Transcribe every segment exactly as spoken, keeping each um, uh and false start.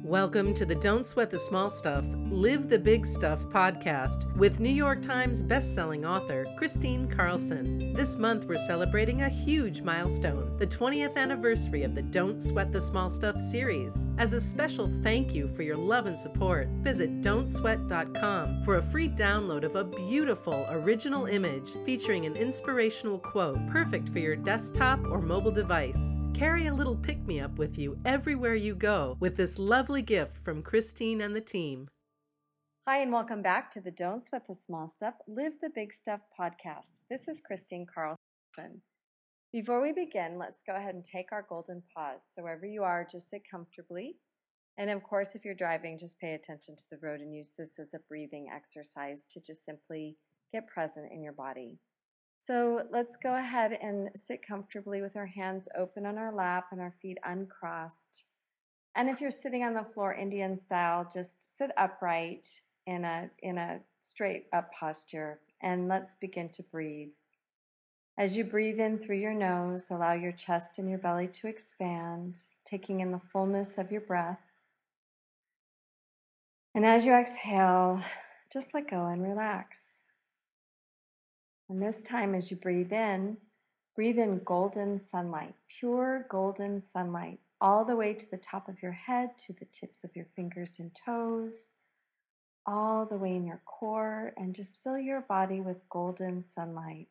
Welcome to the Don't Sweat the Small Stuff, Live the Big Stuff podcast with New York Times bestselling author Kristine Carlson. This month we're celebrating a huge milestone, the twentieth anniversary of the Don't Sweat the Small Stuff series. As a special thank you for your love and support, visit don't sweat dot com for a free download of a beautiful original image featuring an inspirational quote perfect for your desktop or mobile device. Carry a little pick-me-up with you everywhere you go with this lovely gift from Kristine and the team. Hi, and welcome back to the Don't Sweat the Small Stuff, Live the Big Stuff podcast. This is Kristine Carlson. Before we begin, let's go ahead and take our golden pause. So wherever you are, just sit comfortably. And of course, if you're driving, just pay attention to the road and use this as a breathing exercise to just simply get present in your body. So let's go ahead and sit comfortably with our hands open on our lap and our feet uncrossed. And if you're sitting on the floor Indian style, just sit upright in a, in a straight up posture. And let's begin to breathe. As you breathe in through your nose, allow your chest and your belly to expand, taking in the fullness of your breath. And as you exhale, just let go and relax. And this time, as you breathe in, breathe in golden sunlight, pure golden sunlight, all the way to the top of your head, to the tips of your fingers and toes, all the way in your core, and just fill your body with golden sunlight.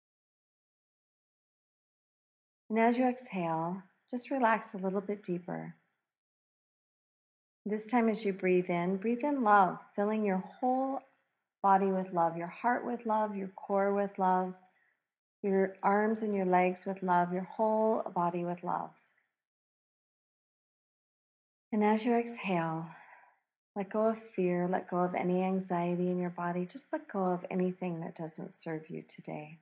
And as you exhale, just relax a little bit deeper. This time, as you breathe in, breathe in love, filling your whole body with love, your heart with love, your core with love, your arms and your legs with love, your whole body with love. And as you exhale, let go of fear, let go of any anxiety in your body, just let go of anything that doesn't serve you today.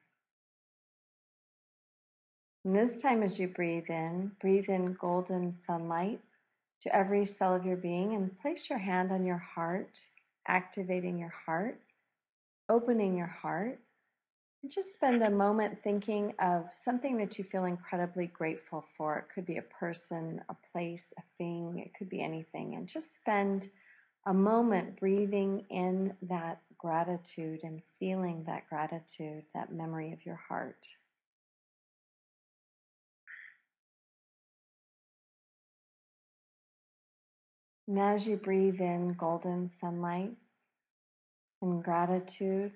And this time as you breathe in, breathe in golden sunlight to every cell of your being and place your hand on your heart, activating your heart, opening your heart, and just spend a moment thinking of something that you feel incredibly grateful for. It could be a person, a place, a thing, it could be anything. And just spend a moment breathing in that gratitude and feeling that gratitude, that memory of your heart. And as you breathe in golden sunlight and gratitude,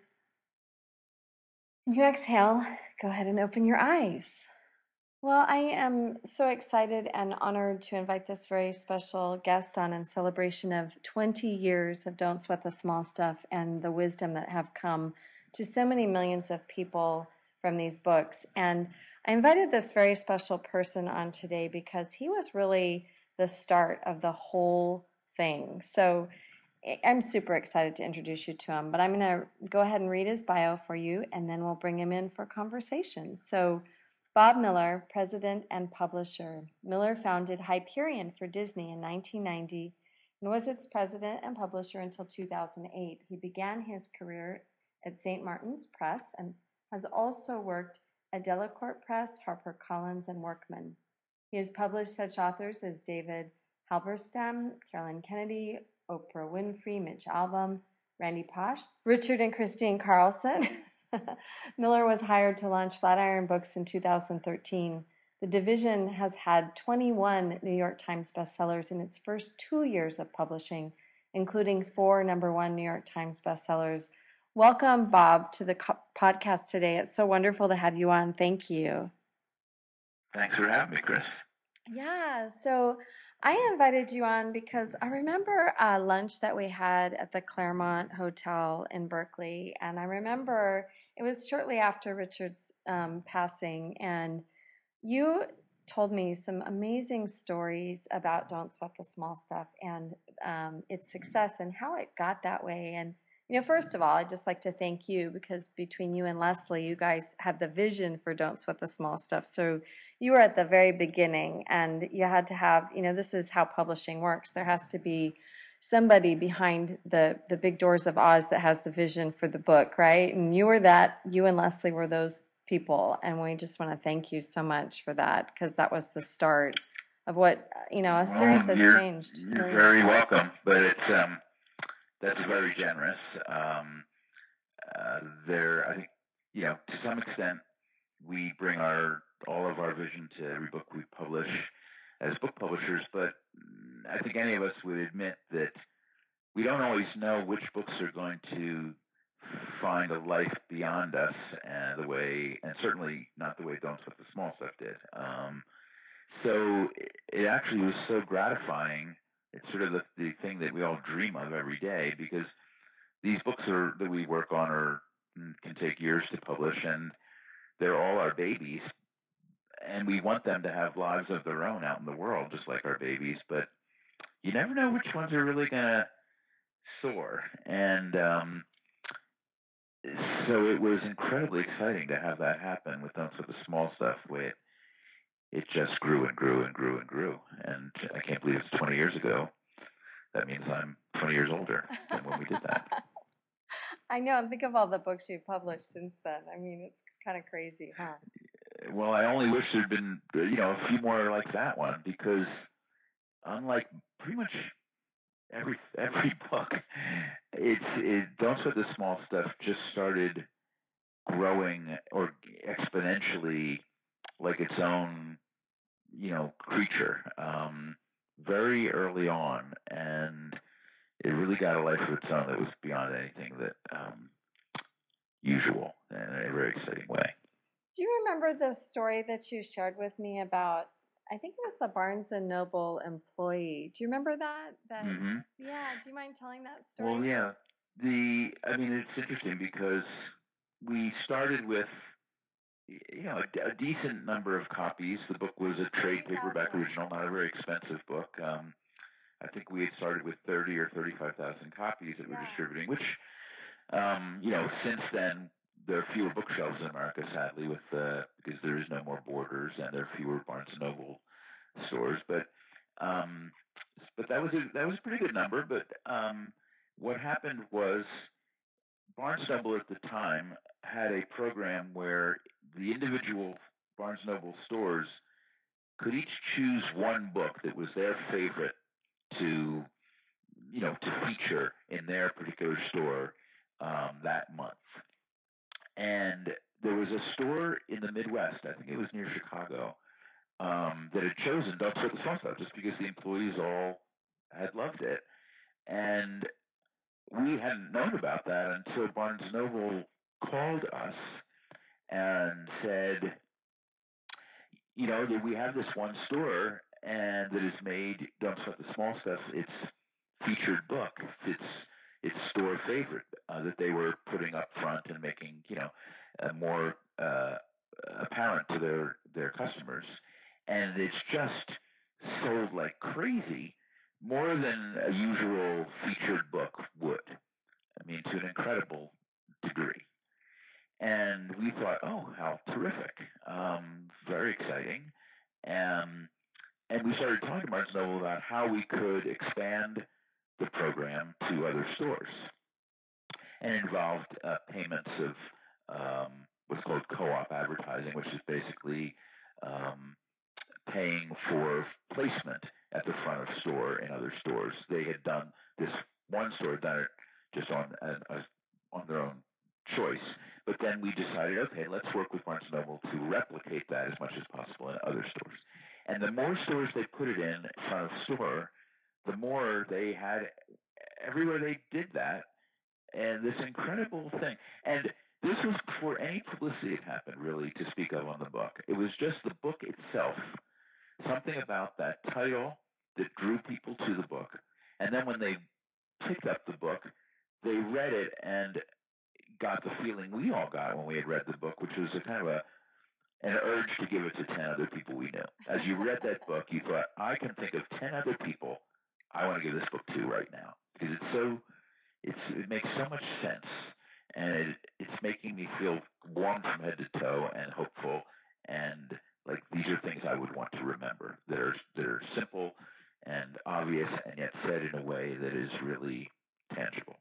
you exhale, go ahead and open your eyes. Well, I am so excited and honored to invite this very special guest on in celebration of twenty years of Don't Sweat the Small Stuff and the wisdom that have come to so many millions of people from these books. And I invited this very special person on today because he was really the start of the whole thing. So I'm super excited to introduce you to him, but I'm going to go ahead and read his bio for you, and then we'll bring him in for conversation. So, Bob Miller, president and publisher. Miller founded Hyperion for Disney in nineteen ninety and was its president and publisher until two thousand eight. He began his career at Saint Martin's Press and has also worked at Delacorte Press, HarperCollins, and Workman. He has published such authors as David Halberstam, Carolyn Kennedy, Oprah Winfrey, Mitch Albom, Randy Pausch, Richard and Kristine Carlson. Miller was hired to launch Flatiron Books in two thousand thirteen. The division has had twenty-one New York Times bestsellers in its first two years of publishing, including four number one New York Times bestsellers. Welcome, Bob, to the co- podcast today. It's so wonderful to have you on. Thank you. Thanks for having me, Chris. Yeah, so I invited you on because I remember a lunch that we had at the Claremont Hotel in Berkeley, and I remember it was shortly after Richard's um, passing, and you told me some amazing stories about Don't Sweat the Small Stuff and um, its success and how it got that way. And you know, first of all, I'd just like to thank you because between you and Leslie, you guys have the vision for Don't Sweat the Small Stuff. So you were at the very beginning, and you had to have, you know, this is how publishing works. There has to be somebody behind the, the big doors of Oz that has the vision for the book, right? And you were that, you and Leslie were those people, and we just want to thank you so much for that because that was the start of what, you know, a series Well, that's you're changed you're millions. very welcome, but it's um that's very generous. Um, uh, there, I think, you know, to some extent, we bring our all of our vision to every book we publish as book publishers, but I think any of us would admit that we don't always know which books are going to find a life beyond us, and the way, and certainly not the way Don't Sweat the Small Stuff did. Um, so it actually was so gratifying. It's sort of the, the thing that we all dream of every day, because these books are that we work on are can take years to publish, and they're all our babies, and we want them to have lives of their own out in the world, just like our babies. But you never know which ones are really going to soar, and um, so it was incredibly exciting to have that happen with Don't Sweat the Small Stuff. Where it, it just grew and grew and grew and grew, and I can't believe it's twenty years ago. That means I'm twenty years older than when we did that. I know, and think of all the books you've published since then. I mean, it's kind of crazy, huh? Well, I only wish there'd been, you know, a few more like that one, because unlike pretty much every every book, it's it, Don't Sweat the Small Stuff just started growing or exponentially like its own, you know, creature, um, very early on, and it really got a life of its own that was beyond anything that um, usual, in a very exciting way. Do you remember the story that you shared with me about, I think it was the Barnes and Noble employee? Do you remember that? That Mm-hmm. Yeah, do you mind telling that story? Well, yeah. The I mean, it's interesting because we started with, you know, a, a decent number of copies. The book was a trade paperback original, not a very expensive book. Um, I think we had started with thirty or thirty-five thousand copies that Yeah. we're distributing, which, um, you know, since then there are fewer bookshelves in America, sadly, with uh, because there is no more Borders and there are fewer Barnes and Noble stores. But um, but that was a, that was a pretty good number. But um, what happened was Barnes and Noble at the time had a program where the individual Barnes and Noble stores could each choose one book that was their favorite to, you know, to feature in their particular store um, that month. And there was a store in the Midwest, I think it was near Chicago, um, that had chosen Don't Sweat the Small Stuff just because the employees all had loved it. And we hadn't known about that until Barnes and Noble called us and said, you know, that we have this one store and that has made Don't Sweat the Small Stuff its featured book, its its store favorite uh, that they were putting up front and making, you know, uh, more uh, apparent to their their customers, and it's just sold like crazy, more than a usual featured book would. I mean, to an incredible degree. And we thought, oh, how terrific, um, very exciting. Um, and we started talking to Barnes and Noble about how we could expand the program to other stores. And it involved uh, payments of um, what's called co-op advertising, which is basically um, paying for placement at the front of store in other stores. They had done this, one store had done it just on uh, on their own choice. But then we decided, okay, let's work with Barnes and Noble to replicate that as much as possible in other stores. And the more stores they put it in front of store, the more they had everywhere they did that. And this incredible thing. And this was before any publicity had happened, really, to speak of on the book. It was just the book itself. Something about that title that drew people to the book. And then when they picked up the book, they read it and got the feeling we all got when we had read the book, which was a kind of a an urge to give it to ten other people we knew. As you read that book, you thought, I can think of ten other people I want to give this book to right now, because it's so it's it makes so much sense, and it, it's making me feel warm from head to toe and hopeful, and like these are things I would want to remember that are that are simple and obvious, and yet said in a way that is really tangible.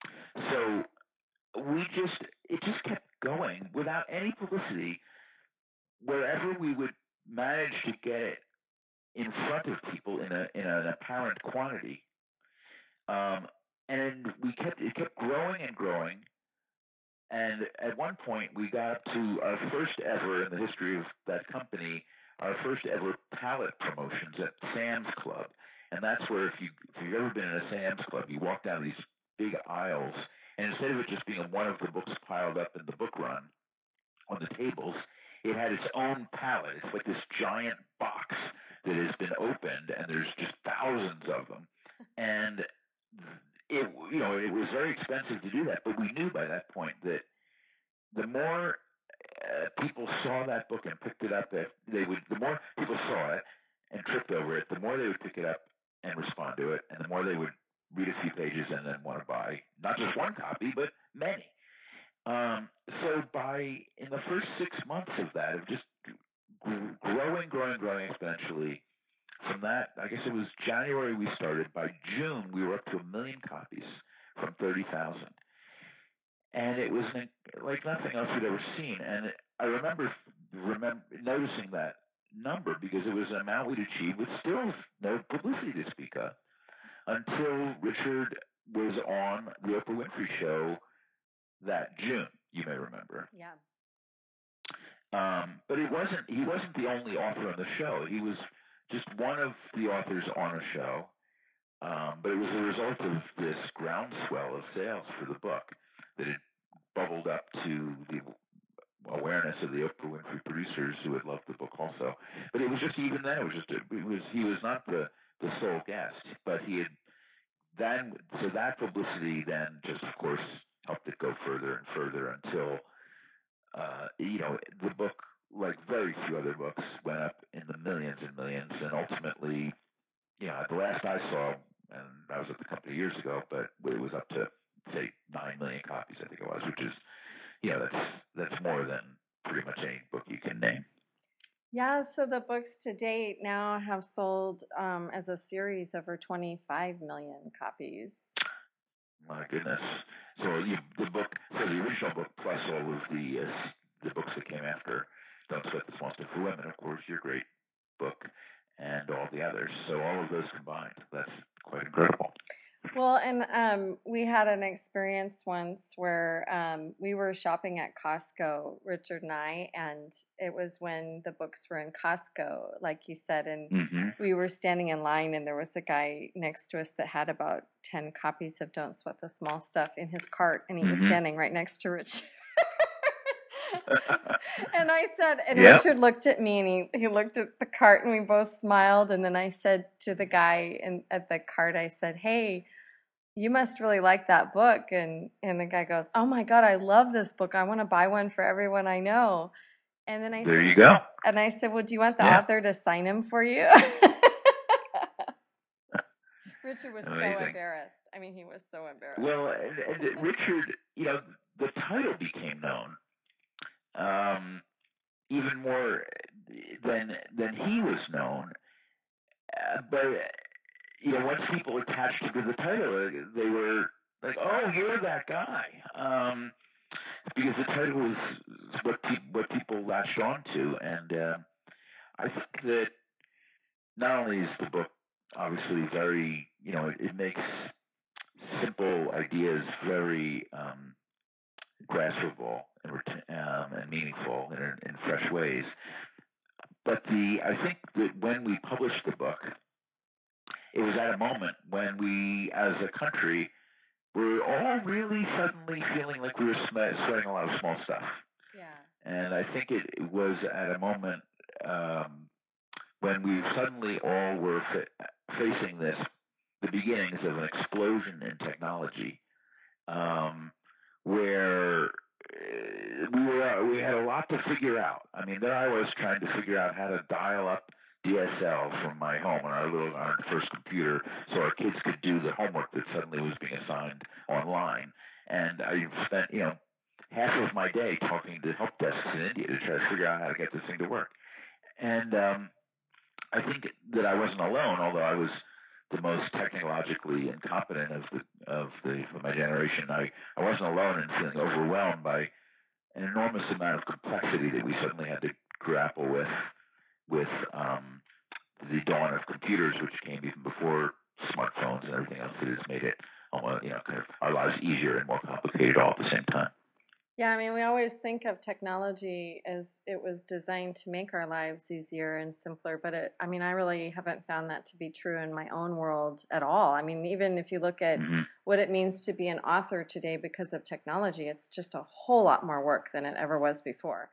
So we just, it just kept going without any publicity. Wherever we would manage to get it in front of people in a in an apparent quantity. Um, and we kept it kept growing and growing. And at one point, we got up to our first ever in the history of that company, our first ever pallet promotions at Sam's Club. And that's where, if, you, if you've ever been in a Sam's Club, you walk down these big aisles, and instead of it just being one of the books piled up in the book run on the tables, it had its own pallet. It's like this giant box that has been opened, and there's just thousands of them. And it, you know, it was very expensive to do that, but we knew by that point that the more uh, people saw that book and picked it up, that they would, the more people saw it and tripped over it, the more they would pick it up and respond to it, and the more they would read a few pages and then want to buy not just one copy, but many. Um, so by in the first six months of that, of just growing, growing, growing exponentially. From that, I guess it was January we started. By June, we were up to a million copies from thirty thousand. And it was like nothing else we'd ever seen. And I remember, remember noticing that number because it was an amount we'd achieved with still no publicity to speak of until Richard was on the Oprah Winfrey Show that June, you may remember. Yeah. Um, but it wasn't, he wasn't the only author on the show. He was just one of the authors on a show, um, but it was a result of this groundswell of sales for the book that had bubbled up to the awareness of the Oprah Winfrey producers who had loved the book also. But it was just, even then, it was just, a, it was, he was not the, the sole guest, but he had then, so that publicity then just, of course, helped it go further and further until, uh, you know, the book, like very few other books, went up in the millions and millions, and ultimately, you know, the last I saw, and I was at the company years ago, but it was up to, say, nine million copies, I think it was, which is, you know, that's that's more than pretty much any book you can name. Yeah, so the books to date now have sold um, as a series over twenty-five million copies. My goodness. So you, the book, so the original book plus all of the uh, the books that came after, Don't Sweat the Small Stuff for Women, of course, your great book, and all the others. So all of those combined, that's quite incredible. Well, and um, we had an experience once where um, we were shopping at Costco, Richard and I, and it was when the books were in Costco, like you said, and mm-hmm. we were standing in line, and there was a guy next to us that had about ten copies of Don't Sweat the Small Stuff in his cart, and he mm-hmm. was standing right next to Richard. And I said, and yep. Richard looked at me, and he, he looked at the cart, and we both smiled. And then I said to the guy in, at the cart, I said, "Hey, you must really like that book." And, and the guy goes, "Oh my God, I love this book. I want to buy one for everyone I know." And then I there said, you go. And I said, "Well, do you want the yeah. author to sign him for you?" Richard was Amazing. so embarrassed. I mean, he was so embarrassed. Well, and, and Richard, you know, the title became known. Um, even more than than he was known, uh, but you know, once people attached to the title, they were like, "Oh, you're that guy," um, because the title was what pe- what people latched on to, and uh, I think that not only is the book obviously very, you know, it, it makes simple ideas very um, graspable and, um, and meaningful in, in fresh ways. But the I think that when we published the book, it was at a moment when we, as a country, were all really suddenly feeling like we were sweating a lot of small stuff. Yeah. And I think it, it was at a moment um, when we suddenly all were fa- facing this, the beginnings of an explosion in technology, um, where we were we had a lot to figure out. I mean, there I was trying to figure out how to dial up D S L from my home on our little our first computer, so our kids could do the homework that suddenly was being assigned online. And I spent, you know, half of my day talking to help desks in India to try to figure out how to get this thing to work. And um, I think that I wasn't alone, although I was the most technologically incompetent of the of the of my generation. I, I wasn't alone in feeling overwhelmed by an enormous amount of complexity that we suddenly had to grapple with with um, the dawn of computers, which came even before smartphones and everything else that has made it, almost, you know, kind of our lives easier and more complicated all at the same time. Yeah, I mean, we always think of technology as it was designed to make our lives easier and simpler, but it, I mean, I really haven't found that to be true in my own world at all. I mean, even if you look at mm-hmm. what it means to be an author today because of technology, it's just a whole lot more work than it ever was before.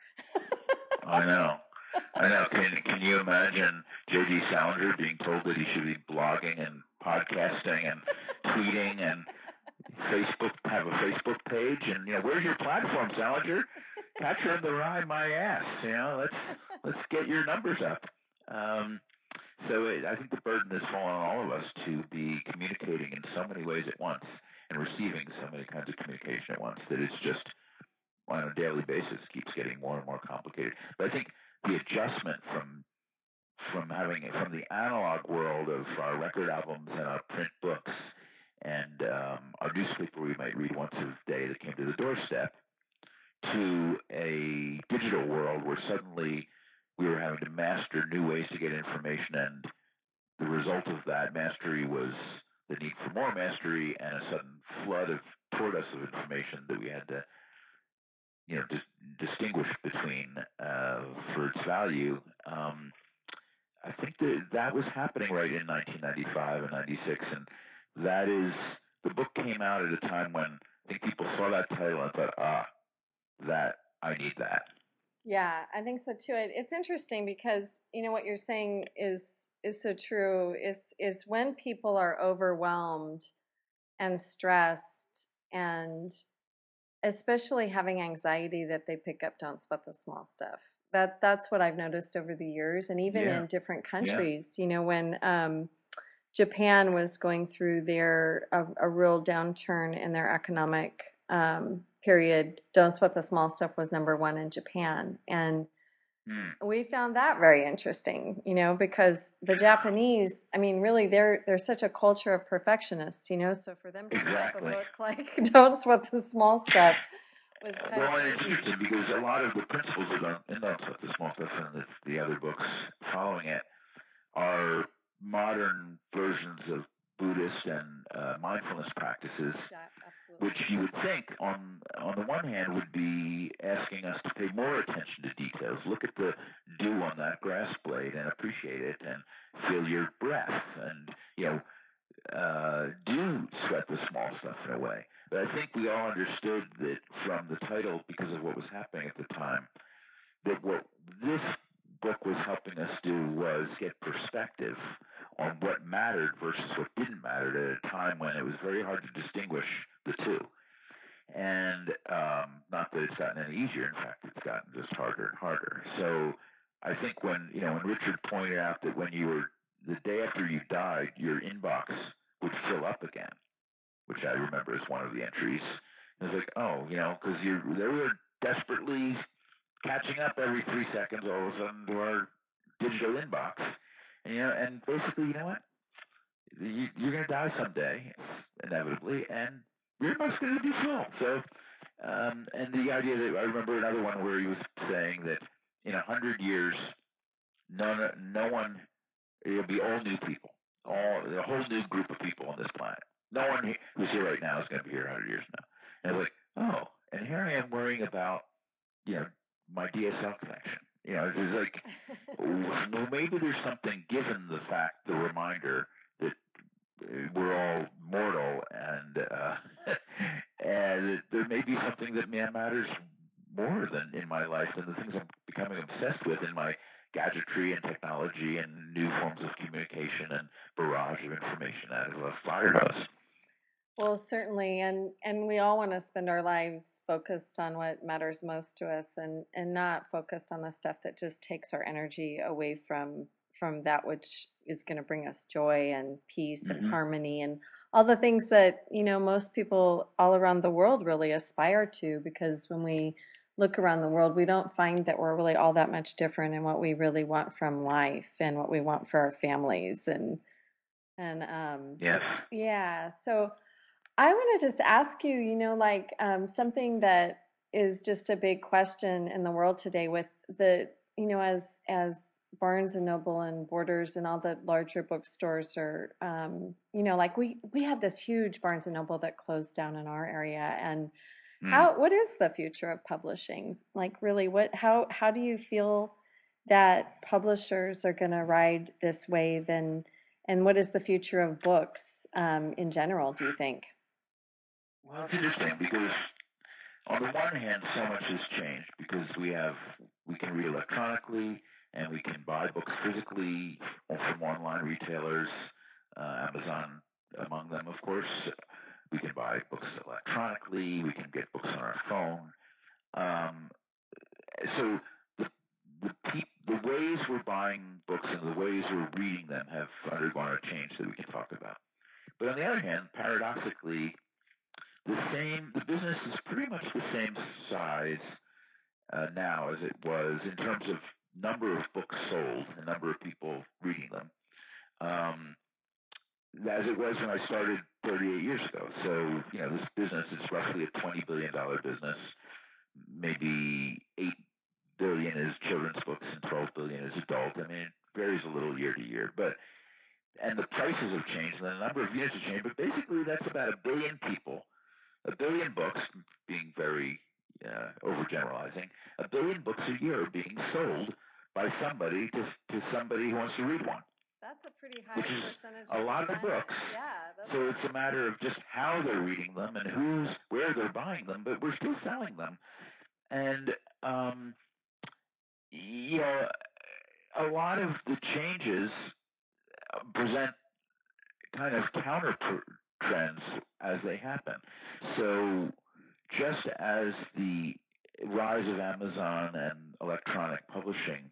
I know. I know. Can, can you imagine J D Salinger being told that he should be blogging and podcasting and tweeting and Facebook, have a Facebook page, and you know, where's your platform, Salinger? Catcher in the Rye, my ass. You know, let's let's get your numbers up. Um, so it, I think the burden is falling on all of us to be communicating in so many ways at once and receiving so many kinds of communication at once that it's just on a daily basis keeps getting more and more complicated. But I think the adjustment from from having from the analog world of our record albums and our print books and um, our newspaper we might read once a day that came to the doorstep, to a digital world where suddenly we were having to master new ways to get information, and the result of that mastery was the need for more mastery and a sudden flood of toward us of information that we had to, you know, dis- distinguish between uh, for its value. Um, I think that that was happening right in nineteen ninety-five and ninety-six, and that is, the book came out at a time when I think people saw that title and thought, ah, that, I need that. Yeah, I think so too. It, it's interesting because, you know, what you're saying is is so true, is is when people are overwhelmed and stressed and especially having anxiety that they pick up Don't Sweat the Small Stuff. That That's what I've noticed over the years, and even yeah. in different countries, yeah. you know, when um, Japan was going through their a, a real downturn in their economic um, period, Don't Sweat the Small Stuff was number one in Japan, and mm. we found that very interesting, you know, because the Japanese, I mean, really, they're they're such a culture of perfectionists, you know, so for them to exactly. write a book like Don't Sweat the Small Stuff was kind well, of and it's interesting because a lot of the principles that are in Don't Sweat the Small Stuff and the, the other books following it are modern versions of Buddhist and uh, mindfulness practices, yeah, which you would think, on on the one hand, would be asking us to pay more attention to details. Look at the dew on that grass blade and appreciate it, and feel your breath, and you know, uh, do sweat the small stuff in a way. But I think we all understood that from the title, because of what was happening at the time, that what this book was helping us do was get perspective on what mattered versus what didn't matter at a time when it was very hard to distinguish the two. And um, not that it's gotten any easier. In fact, it's gotten just harder and harder. So I think when, you know, when Richard pointed out that when you were, the day after you died, your inbox would fill up again, which I remember as one of the entries. It was like, oh, you know, because you they were desperately catching up every three seconds all of a sudden to our digital inbox. And, you know, and basically, you know what? You, you're going to die someday, inevitably, and your inbox going to be full. So, um, and the idea that I remember another one where he was saying that in a hundred years, none, no one, it'll be all new people, all a whole new group of people on this planet. No one who's here right now is going to be here a hundred years now. And I was like, oh, and here I am worrying about, you know, my D S L connection. You know, it's like, well, maybe there's something, given the fact, the reminder that we're all mortal, and uh, and there may be something that matters more than in my life than the things I'm becoming obsessed with in my gadgetry and technology and new forms of communication and barrage of information that has fired us. Well, certainly, and and we all want to spend our lives focused on what matters most to us, and and not focused on the stuff that just takes our energy away from from that which is going to bring us joy and peace mm-hmm. and harmony and all the things that, you know, most people all around the world really aspire to, because when we look around the world, we don't find that we're really all that much different in what we really want from life and what we want for our families, and and um yes. yeah, so I want to just ask you, you know, like um, something that is just a big question in the world today with the, you know, as as Barnes and Noble and Borders and all the larger bookstores are, um, you know, like we we had this huge Barnes and Noble that closed down in our area. And Mm. how what is the future of publishing? Like, really, what how how do you feel that publishers are going to ride this wave, and and what is the future of books um, in general, do you think? Well, it's interesting because on the one hand, so much has changed because we have we can read electronically and we can buy books physically from online retailers, uh, Amazon among them, of course. We can buy books electronically. We can get books on our phone. Um, so the the, pe- the ways we're buying books and the ways we're reading them have undergone a change that we can talk about. But on the other hand, paradoxically, the same the business is pretty much the same size uh, now as it was in terms of number of books sold, the number of people reading them, um, as it was when I started thirty-eight years ago. So, you know, this business is roughly a twenty billion dollars business. Maybe eight billion dollars is children's books and twelve billion dollars is adult. I mean, it varies a little year to year, but and the prices have changed and the number of units have changed. But basically, that's about a billion people, a billion books, being very uh, overgeneralizing, a billion books a year are being sold by somebody to to somebody who wants to read one. That's a pretty high Which is percentage a of lot the of planet. books. Yeah, that's So a- it's a matter of just how they're reading them and who's where they're buying them, but we're still selling them. And um, you know, a lot of the changes present kind of counter trends as they happen. So just as the rise of Amazon and electronic publishing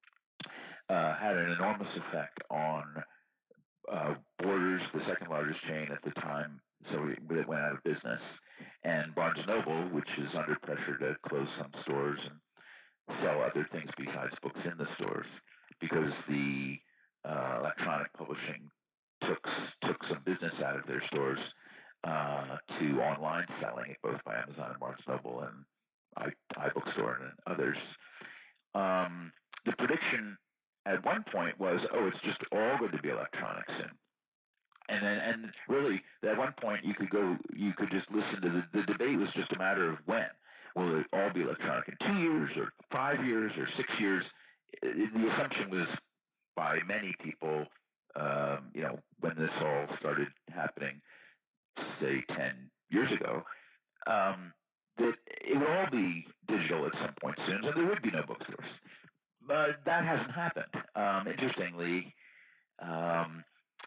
uh, had an enormous effect on uh, Borders, the second largest chain at the time, so it went out of business, and Barnes and Noble, which is under pressure to close some stores and sell other things besides books in the stores, because the uh, electronic publishing took took some business out of their stores uh, to online selling, both by Amazon and Barnes and Noble and I, iBookstore and others. Um, the prediction at one point was, oh, it's just all going to be electronic soon. And then, and really, at one point, you could go, you could just listen to the, the debate was just a matter of when. Will it all be electronic in two years or five years or six years? It, the assumption was by many people, um, you know, when this all started happening, say ten years ago, um, that it would all be digital at some point soon, so there would be no bookstores. But that hasn't happened. Um, interestingly, um,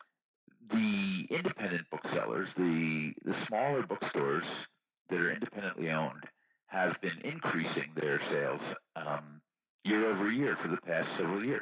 the independent booksellers, the the smaller bookstores that are independently owned, have been increasing their sales um, year over year for the past several years.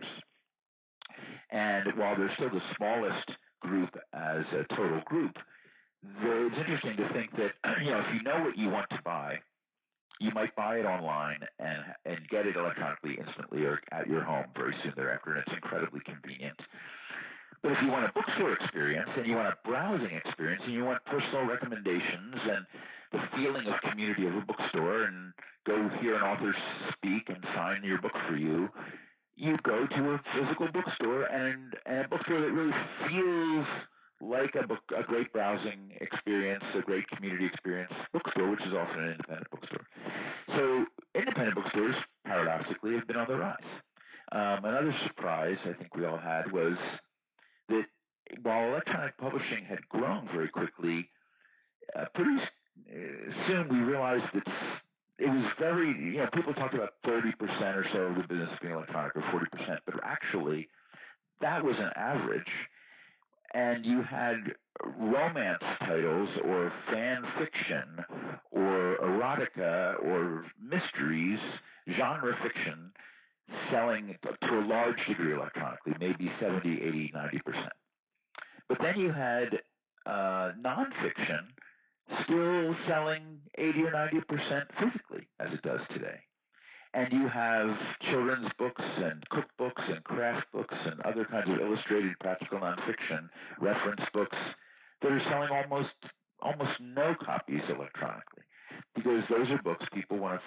And while they're still the smallest group as a total group, it's interesting to think that, you know, if you know what you want to buy, you might buy it online and and get it electronically instantly or at your home very soon thereafter, and it's incredibly convenient. But if you want a bookstore experience and you want a browsing experience and you want personal recommendations and the feeling of community of a bookstore and go hear an author speak and sign your book for you, you go to a physical bookstore and, and a bookstore that really feels like a book, a great browsing experience, a great community experience bookstore, which is often an independent bookstore. So independent bookstores, paradoxically, have been on the rise. Um, another surprise I think we all had was that while electronic publishing had grown very quickly, uh, pretty uh, soon we realized that it was very, you know, people talked about thirty percent or so of the business being electronic or forty percent, but actually that was an average. And you had romance titles or fan fiction or erotica or mysteries, genre fiction, selling to a large degree electronically, maybe seventy, eighty, ninety percent. But then you had uh, nonfiction still selling eighty or ninety percent physically, as it does today. And you have children's books and cookbooks and craft books and other kinds of illustrated practical nonfiction reference books that are selling almost almost no copies electronically, because those are books people want to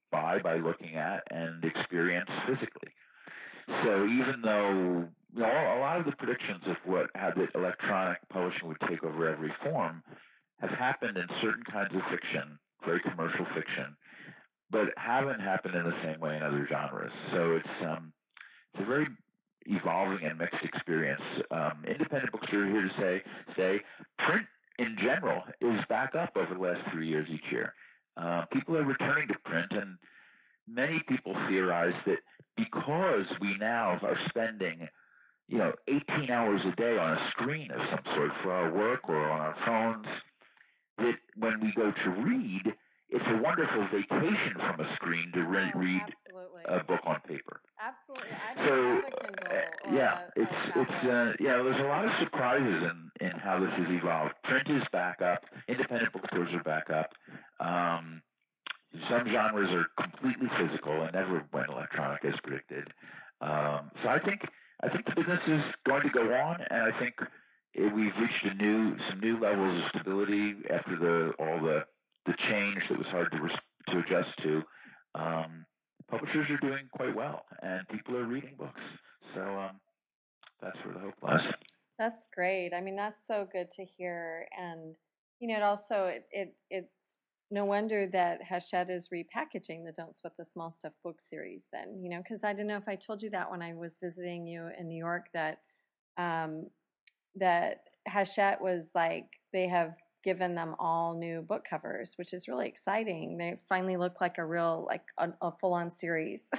buy by looking at and experience physically. So even though, you know, a lot of the predictions of what how that electronic publishing would take over every form have happened in certain kinds of fiction, very commercial fiction, but haven't happened in the same way in other genres. So it's um, it's a very evolving and mixed experience. Um, independent books are here to say, say print in general is back up over the last three years each year. Uh, people are returning to print, and many people theorize that because we now are spending, you know, eighteen hours a day on a screen of some sort for our work or on our phones, that when we go to read, it's a wonderful vacation from a screen to re- Oh, read absolutely. a book on paper. Absolutely. I don't So, have a Kindle uh, or yeah, a, a it's tablet. it's uh, yeah. There's a lot of surprises in, in how this has evolved. Print is back up. Independent bookstores are back up. Um, some genres are completely physical and never went electronic as predicted. Um, so I think I think the business is going to go on, and I think it, we've reached a new some new levels of stability after the all the the change that was hard to res- to adjust to. Um, publishers are doing quite well, and people are reading books. So um, that's where the hope lies. That's great. I mean, that's so good to hear. And, you know, it also, it, it it's no wonder that Hachette is repackaging the Don't Sweat the Small Stuff book series then, you know, because I don't know if I told you that when I was visiting you in New York, that um, that Hachette was like, they have given them all new book covers, which is really exciting. They finally look like a real, like a, a full-on series.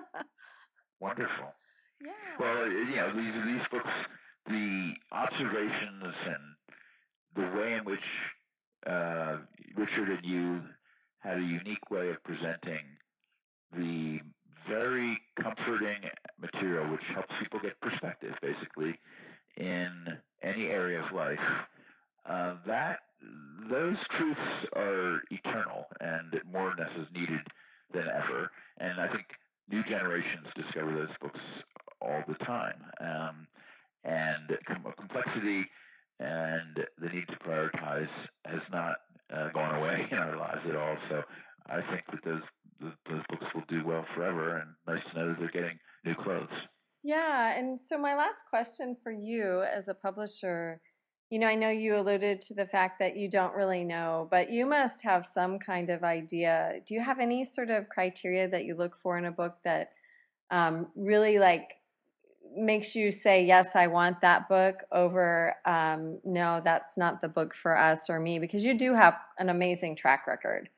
Wonderful. Yeah. Well, you know, these these books, the observations and the way in which uh, Richard and you had a unique way of presenting the very comforting material, which helps people get perspective, basically, in any area of life. Uh, that those truths are eternal, and more is needed than ever. And I think new generations discover those books all the time. Um, and com- complexity and the need to prioritize has not uh, gone away in our lives at all. So I think that those those books will do well forever, and nice to know that they're getting new clothes. Yeah, and so my last question for you as a publisher, you know, I know you alluded to the fact that you don't really know, but you must have some kind of idea. Do you have any sort of criteria that you look for in a book that um, really like makes you say, yes, I want that book over, um, no, that's not the book for us or me? Because you do have an amazing track record.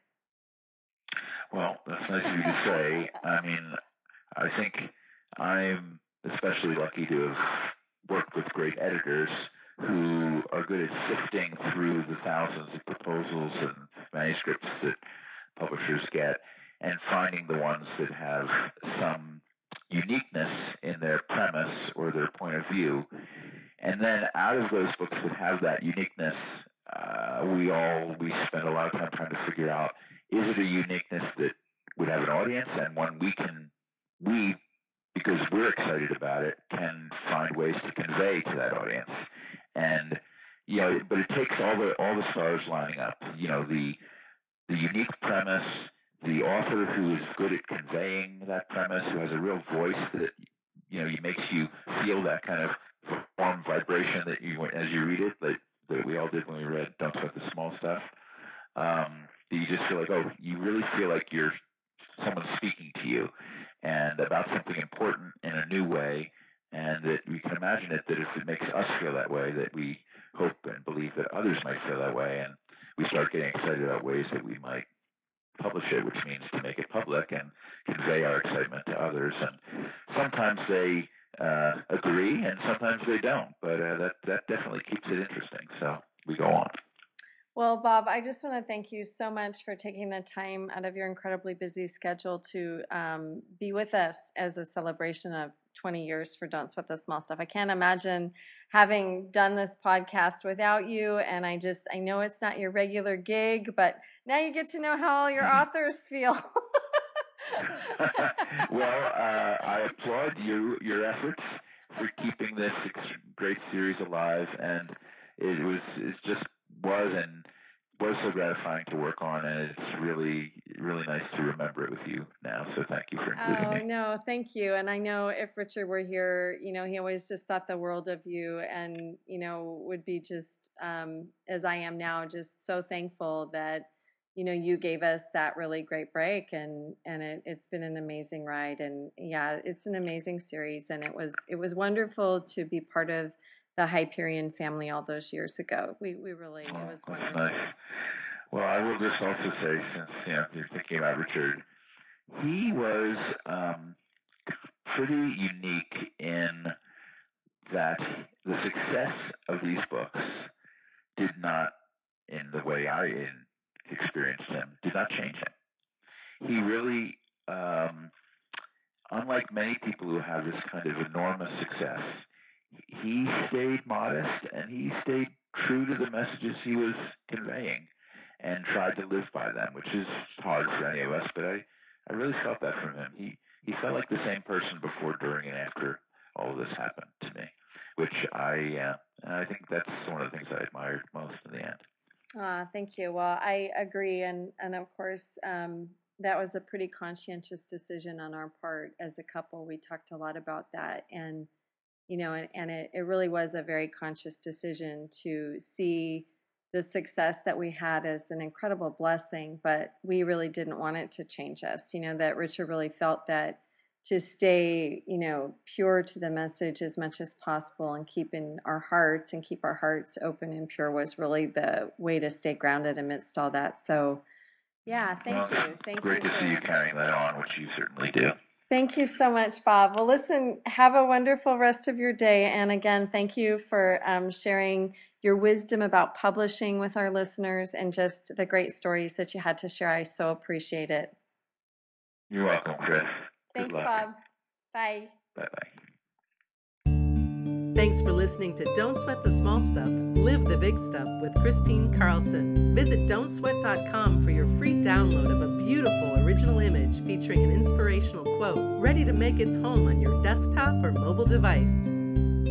Well, that's nice of you to say. I mean, I think I'm especially lucky to have worked with great editors who are good at sifting through the thousands of proposals and manuscripts that publishers get and finding the ones that have some uniqueness in their premise or their point of view. And then out of those books that have that uniqueness, uh, we all, we spend a lot of time trying to figure out, is it a uniqueness that would have an audience, and one we can, we, because we're excited about it, can find ways to convey to that audience. And, you know, but it takes all the, all the stars lining up, you know, the, the unique premise, the author who is good at conveying that premise, who has a real voice that, you know, makes you feel that kind of warm vibration that you, as you read it, that, that we all did when we read Don't Sweat the Small Stuff. Um, you just feel like, oh, you really feel like you're someone speaking to you and about something important in a new way, and that we can imagine it, that if it makes us feel that way, that we hope and believe that others might feel that way, and we start getting excited about ways that we might publish it, which means to make it public and convey our excitement to others. And sometimes they uh, agree, and sometimes they don't, but uh, that, that definitely keeps it interesting, so we go on. Well, Bob, I just want to thank you so much for taking the time out of your incredibly busy schedule to um, be with us as a celebration of twenty years for Don't Sweat the Small Stuff. I can't imagine having done this podcast without you, and I just, I know it's not your regular gig, but now you get to know how all your authors feel. Well, uh, I applaud you, your efforts for keeping this great series alive, and it was, it's just was and was so gratifying to work on, and it's really, really nice to remember it with you thank you. And I know if Richard were here, you know, he always just thought the world of you, and, you know, would be just, um, as I am now, just so thankful that, you know, you gave us that really great break, and, and it, it's been an amazing ride. And yeah, it's an amazing series. And it was, it was wonderful to be part of the Hyperion family all those years ago. We, we really, it was Oh, wonderful. nice. Well, I will just also say, since, you know, you're thinking about Richard, he was um, pretty unique in that the success of these books did not, in the way I experienced him, did not change him. He really, um, unlike many people who have this kind of enormous success, he stayed modest and he stayed true to the messages he was conveying and tried to live by them, which is hard for any of us, but I, I really felt that from him. He he felt like the same person before, during, and after all of this happened to me, which I uh, I think that's one of the things I admired most in the end. Ah, thank you. Well, I agree, and and of course, um, that was a pretty conscientious decision on our part as a couple. We talked a lot about that, and you know, and, and it, it really was a very conscious decision to see the success that we had as an incredible blessing, but we really didn't want it to change us. You know, that Richard really felt that to stay, you know, pure to the message as much as possible and keep in our hearts and keep our hearts open and pure was really the way to stay grounded amidst all that. So, yeah, thank Well, you. Thank great you. to for, see you carrying that on, which you certainly do. Thank you so much, Bob. Well, listen, have a wonderful rest of your day. And again, thank you for um, sharing your wisdom about publishing with our listeners and just the great stories that you had to share. I so appreciate it. You're welcome, Chris. Thanks, Good luck. Bob. Bye. Bye-bye. Thanks for listening to Don't Sweat the Small Stuff, Live the Big Stuff with Christine Carlson. Visit don't sweat dot com for your free download of a beautiful original image featuring an inspirational quote, ready to make its home on your desktop or mobile device.